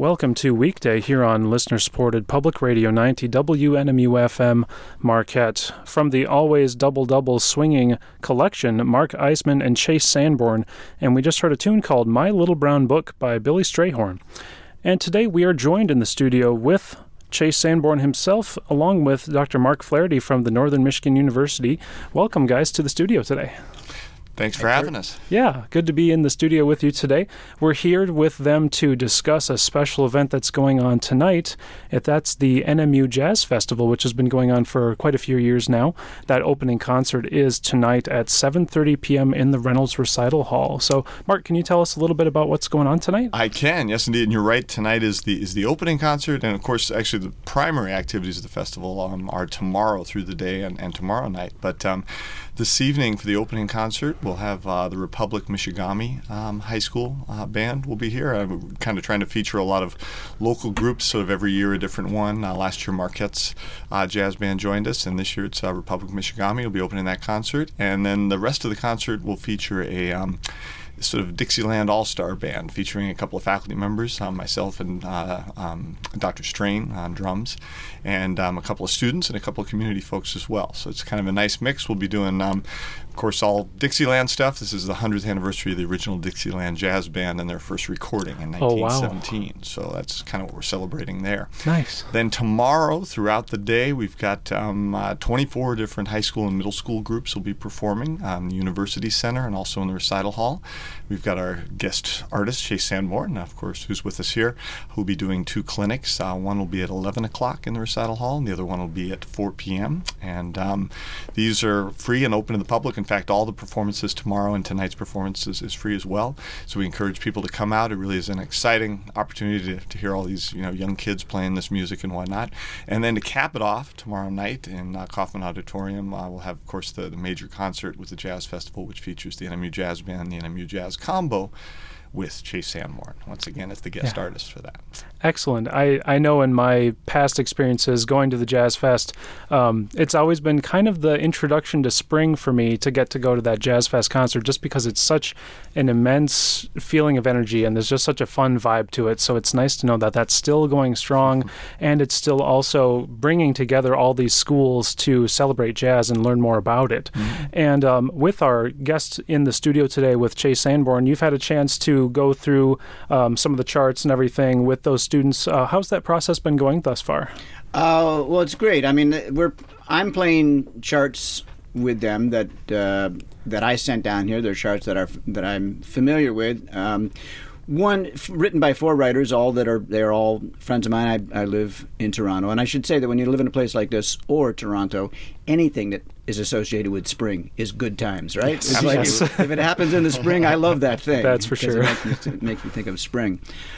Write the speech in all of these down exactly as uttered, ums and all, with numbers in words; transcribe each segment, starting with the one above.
Welcome to Weekday here on listener-supported Public Radio ninety W N M U F M Marquette. From the Always Double-Double Swinging collection, Mark Eisman and Chase Sanborn, and we just heard a tune called My Little Brown Book by Billy Strayhorn. And today we are joined in the studio with Chase Sanborn himself, along with Doctor Mark Flaherty from the Northern Michigan University. Welcome, guys, to the studio today. Thanks for having us. Yeah, good to be in the studio with you today. We're here with them to discuss a special event that's going on tonight. If that's the N M U Jazz Festival, which has been going on for quite a few years now. That opening concert is tonight at seven thirty p.m. in the Reynolds Recital Hall. So, Mark, can you tell us a little bit about what's going on tonight? I can, yes, indeed. And you're right. Tonight is the is the opening concert, and of course, actually, the primary activities of the festival um, are tomorrow through the day and, and tomorrow night. But um, this evening, for the opening concert, we'll have uh, the Republic Michigami um, High School uh, band will be here. I'm kind of trying to feature a lot of local groups, sort of every year a different one. Uh, last year, Marquette's uh, jazz band joined us, and this year it's uh, Republic Michigami will be opening that concert. And then the rest of the concert will feature a um, sort of Dixieland All-Star Band featuring a couple of faculty members, um, myself and uh, um, Doctor Strain on drums, and um, a couple of students and a couple of community folks as well. So it's kind of a nice mix. We'll be doing, um, of course, all Dixieland stuff. This is the hundredth anniversary of the original Dixieland Jazz Band and their first recording in nineteen seventeen. Oh, wow. So that's kind of what we're celebrating there. Nice. Then tomorrow, throughout the day, we've got um, uh, twenty-four different high school and middle school groups will be performing um, the University Center and also in the Recital Hall. We've got our guest artist, Chase Sanborn, of course, who's with us here, who'll be doing two clinics. Uh, one will be at eleven o'clock in the Recital Hall, and the other one will be at four p.m. And um, these are free and open to the public. In fact, all the performances tomorrow and tonight's performances is free as well. So we encourage people to come out. It really is an exciting opportunity to, to hear all these you know young kids playing this music and whatnot. And then to cap it off tomorrow night in uh, Kauffman Auditorium, uh, we'll have, of course, the, the major concert with the Jazz Festival, which features the N M U Jazz Band, the N M U Jazz Combo, with Chase Sanborn. Once again, as the guest yeah. artist for that. Excellent. I, I know in my past experiences going to the Jazz Fest, um, it's always been kind of the introduction to spring for me to get to go to that Jazz Fest concert, just because it's such an immense feeling of energy and there's just such a fun vibe to it. So it's nice to know that that's still going strong and it's still also bringing together all these schools to celebrate jazz and learn more about it. Mm-hmm. And um, with our guest in the studio today with Chase Sanborn, you've had a chance to go through um, some of the charts and everything with those students. Uh, how's that process been going thus far? Uh, well, it's great. I mean, we're I'm playing charts with them that uh, that I sent down here. They're charts that are that I'm familiar with. Um, One f- written by four writers, all that are they're all friends of mine. I, I live in Toronto, and I should say that when you live in a place like this or Toronto, anything that is associated with spring is good times, right? It's like if, if it happens in the spring, I love that thing. That's for sure. It makes me, it makes me think of spring.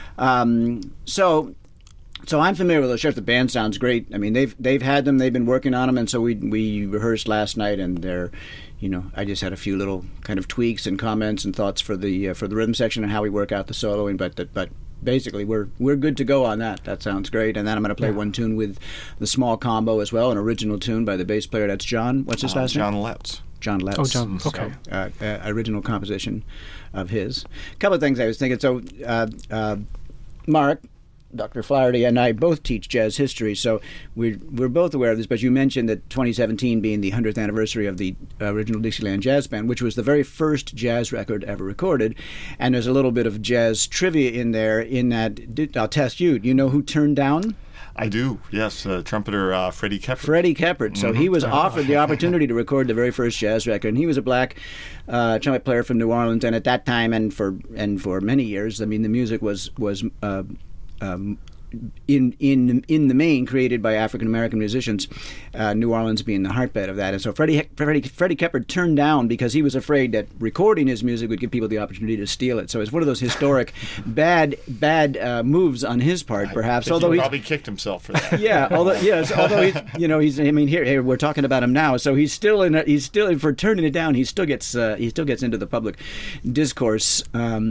Um, so. So I'm familiar with those charts. The band sounds great. I mean, they've they've had them. They've been working on them, and so we we rehearsed last night, and they're, you know, I just had a few little kind of tweaks and comments and thoughts for the uh, for the rhythm section and how we work out the soloing. But the, but basically, we're we're good to go on that. That sounds great. And then I'm going to play yeah. one tune with the small combo as well, an original tune by the bass player. That's John. What's his uh, last John name? John Letts. John Letts. Oh, John. Okay. So, uh, uh, original composition of his. A couple of things I was thinking. So, uh, uh, Mark, Doctor Flaherty, and I both teach jazz history, so we're, we're both aware of this, but you mentioned that twenty seventeen being the hundredth anniversary of the original Dixieland Jazz Band, which was the very first jazz record ever recorded, and there's a little bit of jazz trivia in there in that, I'll test you, you know who turned down? I do, yes, uh, trumpeter uh, Freddie Keppert. Freddie Keppert. So mm-hmm. he was offered the opportunity to record the very first jazz record, and he was a black uh, trumpet player from New Orleans, and at that time and for and for many years, I mean, the music was was uh, Um, in in in the main created by African American musicians, uh, New Orleans being the heartbed of that. And so Freddie Freddie Freddie Keppert turned down because he was afraid that recording his music would give people the opportunity to steal it. So it's one of those historic bad bad uh, moves on his part, perhaps. I although he he probably kicked himself for that. Yeah, although yes, although he's you know he's I mean here, here we're talking about him now, so he's still in a, he's still for turning it down. He still gets uh, he still gets into the public discourse. Um,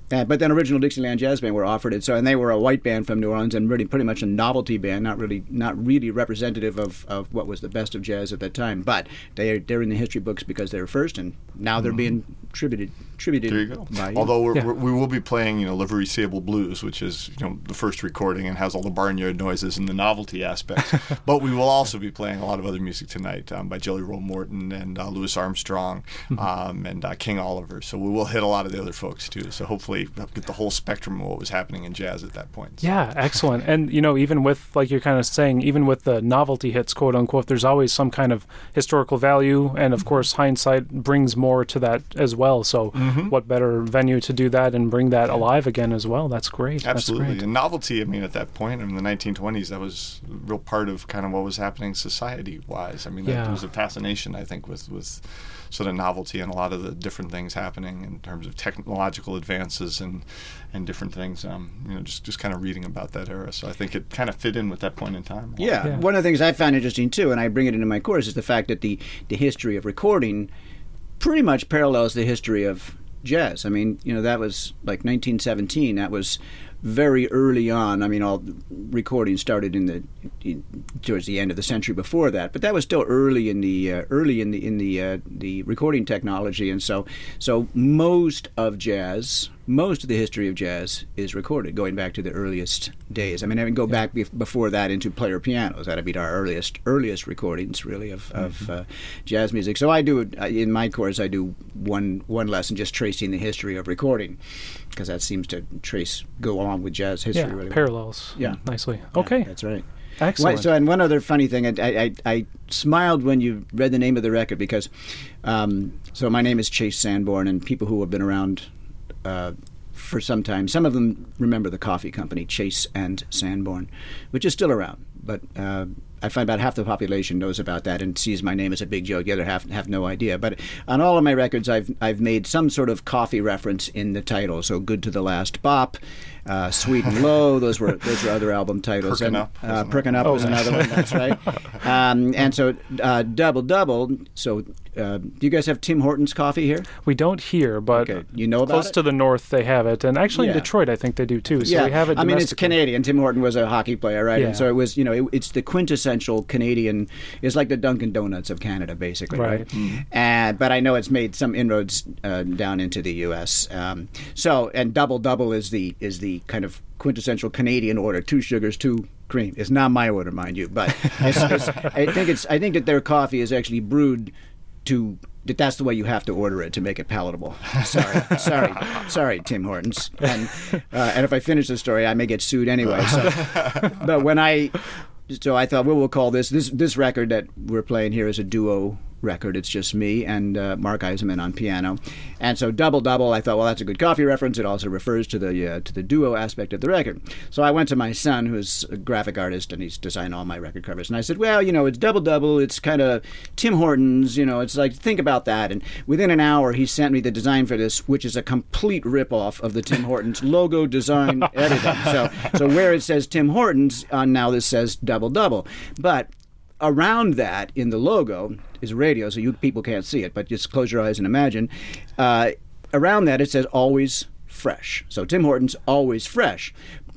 Uh, but then Original Dixieland Jazz Band were offered it, so and they were a white band from New Orleans and really pretty much a novelty band, not really not really representative of, of what was the best of jazz at that time. But they they're in the history books because they were first, and now they're mm-hmm. being tributed tributed. There you go. By, Although we're, yeah. we're, we will be playing, you know, Livery Sable Blues, which is, you know, the first recording and has all the barnyard noises and the novelty aspects. But we will also be playing a lot of other music tonight um, by Jelly Roll Morton and uh, Louis Armstrong mm-hmm. um, and uh, King Oliver. So we will hit a lot of the other folks too. So hopefully we'll get the whole spectrum of what was happening in jazz at that point. So. Yeah, excellent. And, you know, even with, like you're kind of saying, even with the novelty hits, quote unquote, there's always some kind of historical value. And, of course, hindsight brings more to that as well. So mm-hmm. what better venue to do that and bring that alive again as well? That's great. Absolutely. That's great. And novelty, I mean, at that point, in the nineteen twenties, that was a real part of kind of what was happening society-wise. I mean, that, yeah. there was a fascination, I think, with, with sort of novelty and a lot of the different things happening in terms of technological advances and and different things. Um, you know, just, just kind of reading about that era. So I think it kind of fit in with that point in time. Yeah. yeah. One of the things I found interesting, too, and I bring it into my course, is the fact that the, the history of recording pretty much parallels the history of jazz. I mean, you know, that was like nineteen seventeen. That was very early on. I mean, all recording started in the in, towards the end of the century before that, but that was still early in the uh, early in the in the uh, the recording technology, and so so most of jazz, most of the history of jazz is recorded, going back to the earliest days. I mean, I would go yeah. back be- before that into player pianos. That'd be our earliest earliest recordings, really, of, mm-hmm. of uh, jazz music. So I do in my course, I do one one lesson just tracing the history of recording, because that seems to trace go along with jazz history. Yeah, really parallels. Yeah, nicely. Okay, yeah, that's right. Excellent. So, and one other funny thing, I, I, I smiled when you read the name of the record because, um, so my name is Chase Sanborn, and people who have been around uh, for some time, some of them remember the coffee company, Chase and Sanborn, which is still around. But uh, I find about half the population knows about that and sees my name as a big joke. The other half have no idea. But on all of my records, I've I've made some sort of coffee reference in the title. So "Good to the Last Bop," uh, "Sweet and Low." Those were those were other album titles. Perkin' and, Up. Uh, Perkin' Up was another one. That's right. Um, and so uh, Double Double. So uh, do you guys have Tim Hortons coffee here? We don't here, but okay. You know about close it? to the north they have it, and actually Yeah. in Detroit I think they do too. So yeah. we have it. I mean, it's domestically. Canadian. Tim Horton was a hockey player, right? Yeah. And so it was, you know, it, it's the quintessential Canadian. It's like the Dunkin' Donuts of Canada, basically, right? Right. Mm-hmm. And but I know it's made some inroads uh, down into the U S. Um, so and Double Double is the is the kind of quintessential Canadian order: two sugars, two cream. It's not my order, mind you, but it's, it's, I think it's I think that their coffee is actually brewed to. That that's the way you have to order it to make it palatable. Sorry, sorry, sorry, Tim Hortons. And uh, and if I finish the story, I may get sued anyway. So. But when I, so I thought, well, we'll call this this this record that we're playing here is a duo record. It's just me and uh, Mark Eisenman on piano, and so Double Double. I thought, well, that's a good coffee reference. It also refers to the uh, to the duo aspect of the record. So I went to my son, who's a graphic artist, and he's designed all my record covers. And I said, well, you know, it's Double Double. It's kind of Tim Hortons. You know, it's like, think about that. And within an hour, he sent me the design for this, which is a complete ripoff of the Tim Hortons logo design editing. So so where it says Tim Hortons, uh, now this says Double Double, but around that in the logo is radio, so you people can't see it, but just close your eyes and imagine. Uh, around that it says always fresh. So Tim Hortons, always fresh.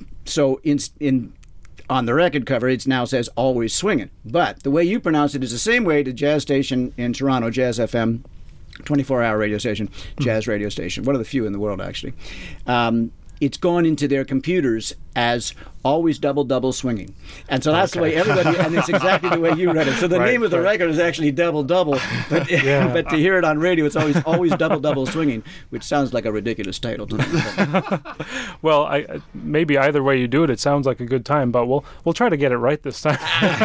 So in in on the record cover it now says always swinging. But the way you pronounce it is the same way the jazz station in Toronto, Jazz F M, twenty-four hour radio station, jazz radio station, one of the few in the world actually. Um, it's gone into their computers as always double double swinging, and so that's okay. The way everybody, and it's exactly the way you read it. So the right, name of the right. record is actually Double Double, but yeah. but to hear it on radio, it's always always double double swinging, which sounds like a ridiculous title to me. Well, I, maybe either way you do it, it sounds like a good time, but we'll we'll try to get it right this time.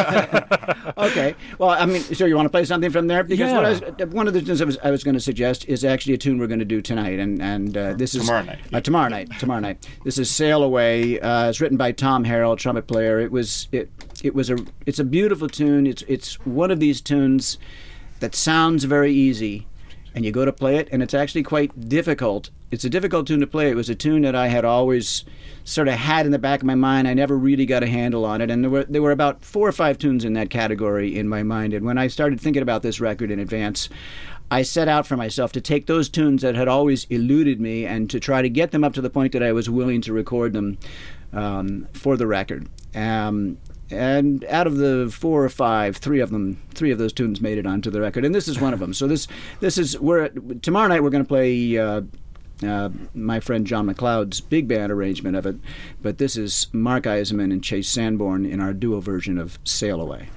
Okay. Well, I mean, so you want to play something from there? Because yeah. what I was, one of the things I was, I was going to suggest is actually a tune we're going to do tonight, and and uh, this is tomorrow night. Uh, tomorrow night. Tomorrow night. This is "Sail Away." Uh, it's written by Tom Harrell, trumpet player. It was it it was a it's a beautiful tune. It's it's one of these tunes that sounds very easy, and you go to play it, and it's actually quite difficult. It's a difficult tune to play. It was a tune that I had always sort of had in the back of my mind. I never really got a handle on it, and there were there were about four or five tunes in that category in my mind. And when I started thinking about this record in advance, I set out for myself to take those tunes that had always eluded me and to try to get them up to the point that I was willing to record them um, for the record. Um, and out of the four or five, three of them, three of those tunes made it onto the record, and this is one of them. So this, this is we're tomorrow night we're going to play uh, uh, my friend John McLeod's big band arrangement of it, but this is Mark Eisenman and Chase Sanborn in our duo version of "Sail Away."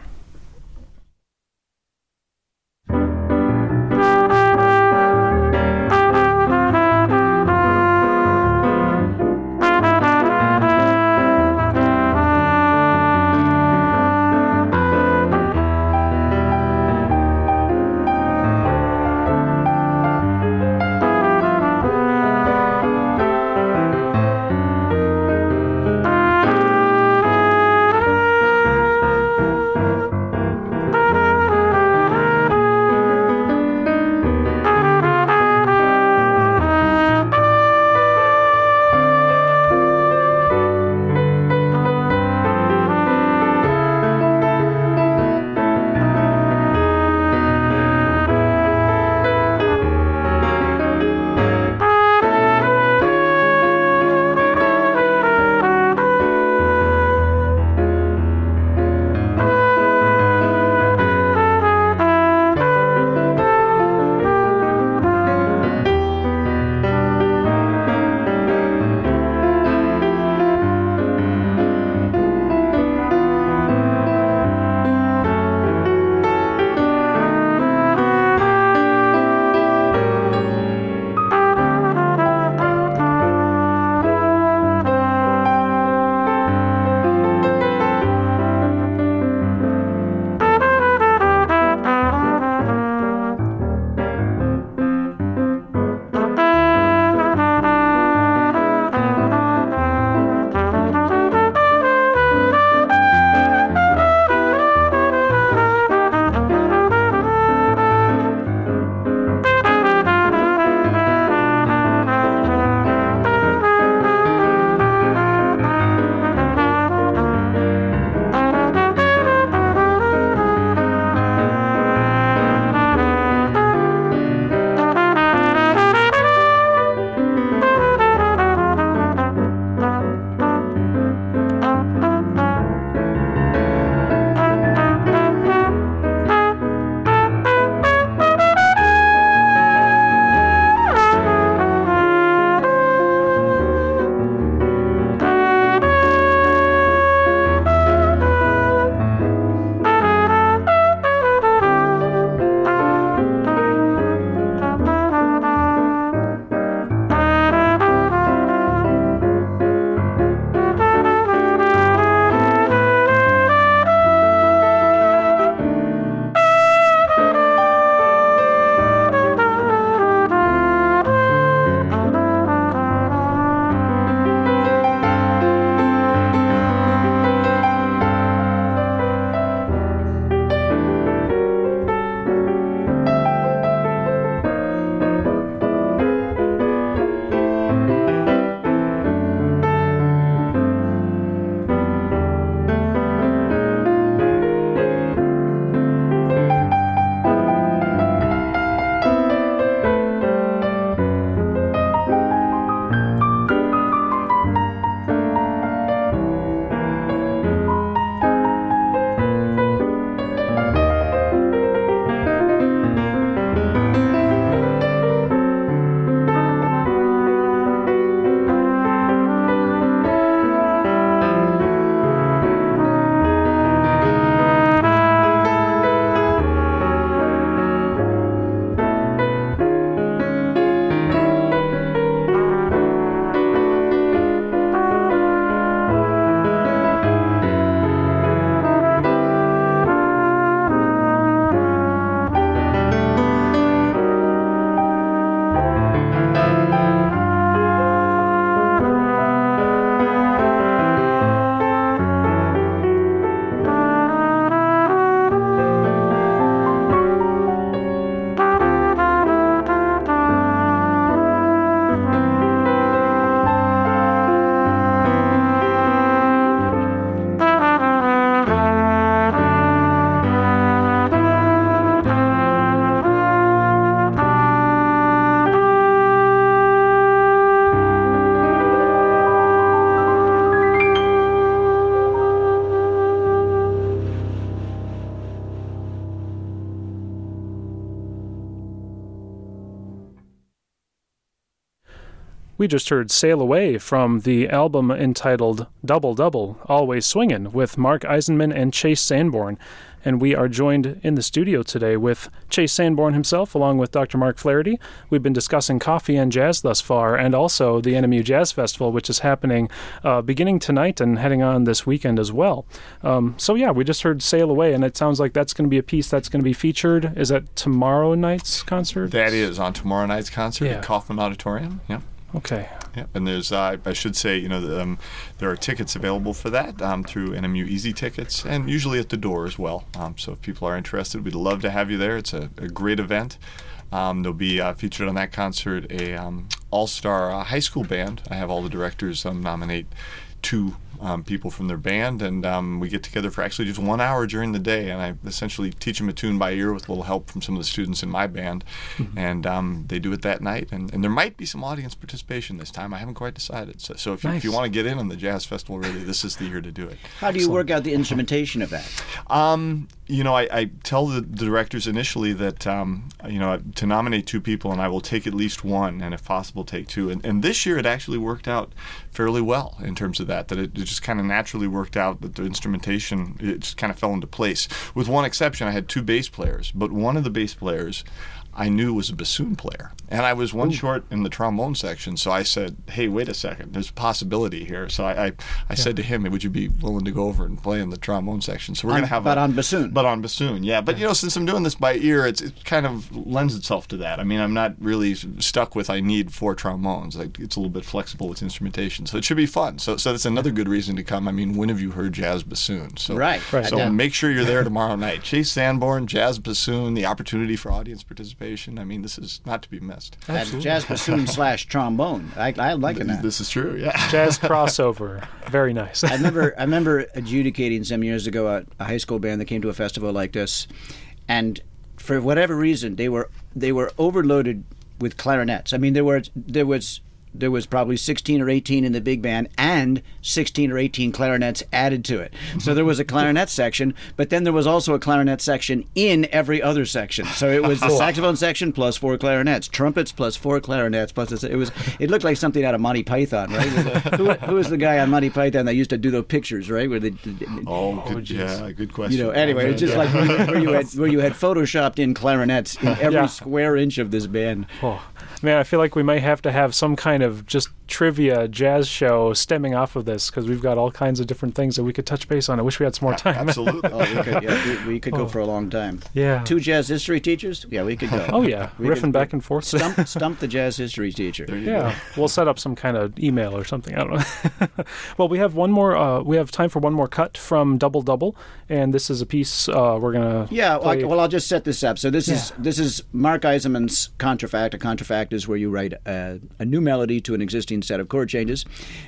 We just heard Sail Away from the album entitled Double Double, Always Swingin', with Mark Eisenman and Chase Sanborn. And we are joined in the studio today with Chase Sanborn himself, along with Doctor Mark Flaherty. We've been discussing coffee and jazz thus far, and also the N M U Jazz Festival, which is happening uh, beginning tonight and heading on this weekend as well. Um, so yeah, we just heard Sail Away, and it sounds like that's going to be a piece that's going to be featured. Is that tomorrow night's concert? That is on tomorrow night's concert Yeah. at Kaufman Auditorium. Yeah. Okay. Yeah, and there's, uh, I should say, you know, um, there are tickets available for that um, through N M U Easy Tickets, and usually at the door as well. Um, so if people are interested, we'd love to have you there. It's a, a great event. Um, there'll be uh, featured on that concert a um, all-star uh, high school band. I have all the directors um, nominate two um, people from their band, and um, we get together for actually just one hour during the day, and I essentially teach them a tune by ear with a little help from some of the students in my band, mm-hmm. and um, they do it that night, and, and there might be some audience participation this time. I haven't quite decided. So, so if, nice. you, if you want to get in on the Jazz Festival, really, this is the year to do it. How do you work out the instrumentation of that? Um, you know, I, I tell the, the directors initially that, um, you know, to nominate two people, and I will take at least one, and if possible, take two. And, and this year it actually worked out fairly well in terms of that, that it, it just kind of naturally worked out that the instrumentation, it just kind of fell into place. With one exception, I had two bass players, but one of the bass players I knew was a bassoon player. And I was one Ooh. short in the trombone section, so I said, hey, wait a second, there's a possibility here. So I I, I yeah. said to him, would you be willing to go over and play in the trombone section? So we're going to have But a, on bassoon. But on bassoon, yeah. But, you know, since I'm doing this by ear, it's, it kind of lends itself to that. I mean, I'm not really stuck with I need four trombones. Like, it's a little bit flexible with instrumentation. So it should be fun. So so that's another good reason to come. I mean, when have you heard jazz bassoon? So, right. right. So make sure you're there tomorrow night. Chase Sanborn, jazz bassoon, the opportunity for audience participation. I mean, this is not to be missed. Absolutely. Jazz bassoon slash trombone. I, I like that. This is true, yeah. Jazz crossover. Very nice. I remember I remember adjudicating some years ago a, a high school band that came to a festival like this, and for whatever reason they were they were overloaded with clarinets. I mean there were there was there was probably sixteen or eighteen in the big band and sixteen or eighteen clarinets added to it. So there was a clarinet section, but then there was also a clarinet section in every other section. So it was the saxophone section plus four clarinets, trumpets plus four clarinets, plus it was it looked like something out of Monty Python, right? who, who was the guy on Monty Python that used to do those pictures, right? Where they, oh, good, oh, yeah, good question. You know, anyway, it's just like where you, where you had where you had photoshopped in clarinets in every yeah. square inch of this band. Oh. Man, I feel like we might have to have some kind of just trivia jazz show stemming off of this, because we've got all kinds of different things that we could touch base on. I wish we had some more time. Absolutely. oh, we could, yeah, we, we could go oh. for a long time. Yeah. Two jazz history teachers? Yeah, we could go. Oh, yeah. We Riffing could, back and forth. Stump, stump the jazz history teacher. Yeah. Go. We'll set up some kind of email or something. I don't know. Well, we have one more, uh, we have time for one more cut from Double Double, and this is a piece uh, we're going to Yeah, play. well, I'll just set this up. So this yeah. is this is Mark Eisenman's contrafact. A contrafact is where you write a, a new melody to an existing set of chord changes.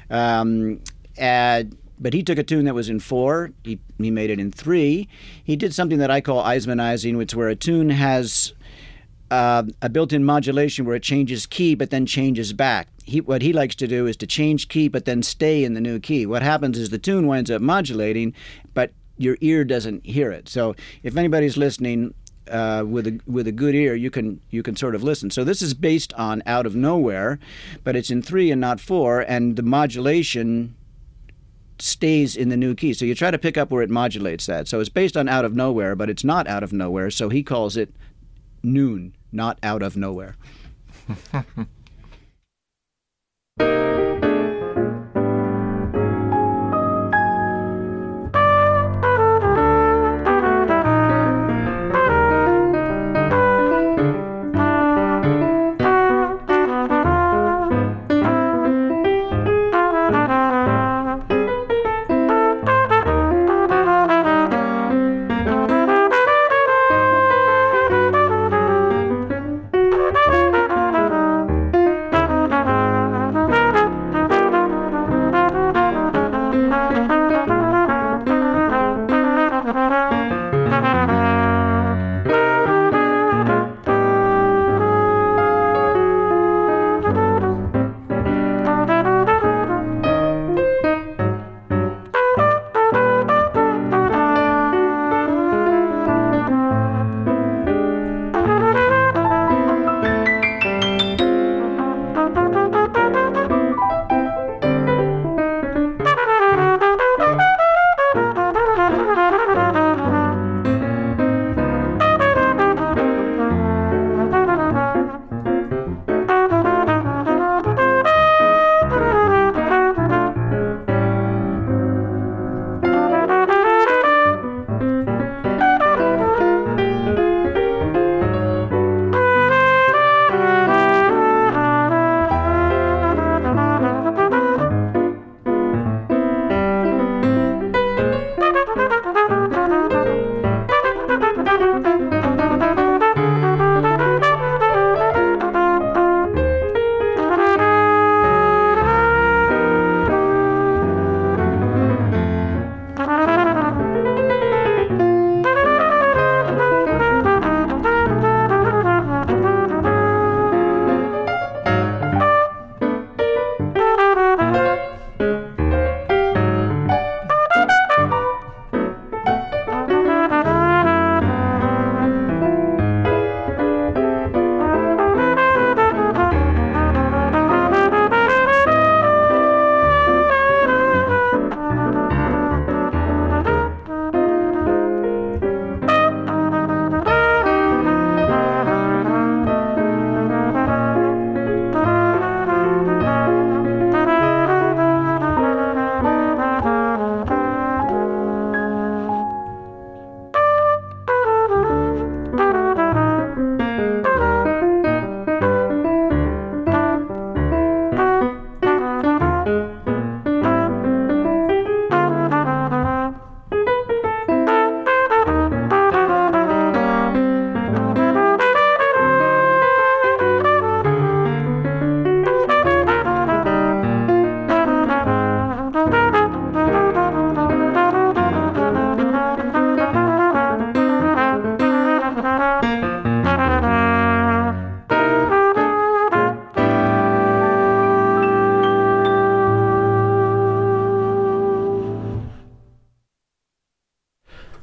Um, and, but he took a tune that was in four. He he made it in three. He did something that I call Eisenmanizing, which where a tune has uh, a built-in modulation where it changes key but then changes back. He, what he likes to do is to change key but then stay in the new key. What happens is the tune winds up modulating, but your ear doesn't hear it. So if anybody's listening uh, with a with a good ear, you can you can sort of listen. So this is based on Out of Nowhere, but it's in three and not four, and the modulation stays in the new key. So you try to pick up where it modulates that. So it's based on Out of Nowhere, but it's not Out of Nowhere. So he calls it Noon, not Out of Nowhere.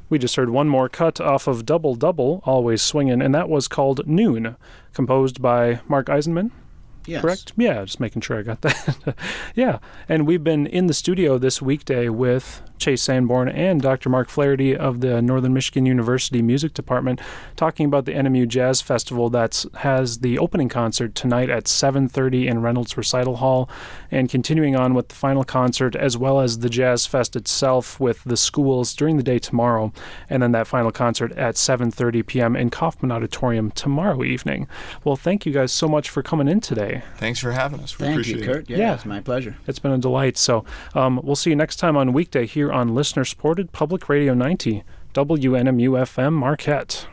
We just heard one more cut off of Double Double, Always Swingin', and that was called Noon, composed by Mark Eisenman. Yes. Correct? Yeah, just making sure I got that. Yeah, and we've been in the studio this weekday with Chase Sanborn and Doctor Mark Flaherty of the Northern Michigan University Music Department talking about the N M U Jazz Festival that has the opening concert tonight at seven thirty in Reynolds Recital Hall, and continuing on with the final concert as well as the Jazz Fest itself with the schools during the day tomorrow, and then that final concert at seven thirty p.m. in Kauffman Auditorium tomorrow evening. Well, thank you guys so much for coming in today. Thanks for having us. We Thank appreciate you, it. Kurt. Yeah, Yeah. it's my pleasure. It's been a delight. So um, we'll see you next time on weekday here on listener-supported Public Radio ninety, W N M U F M Marquette.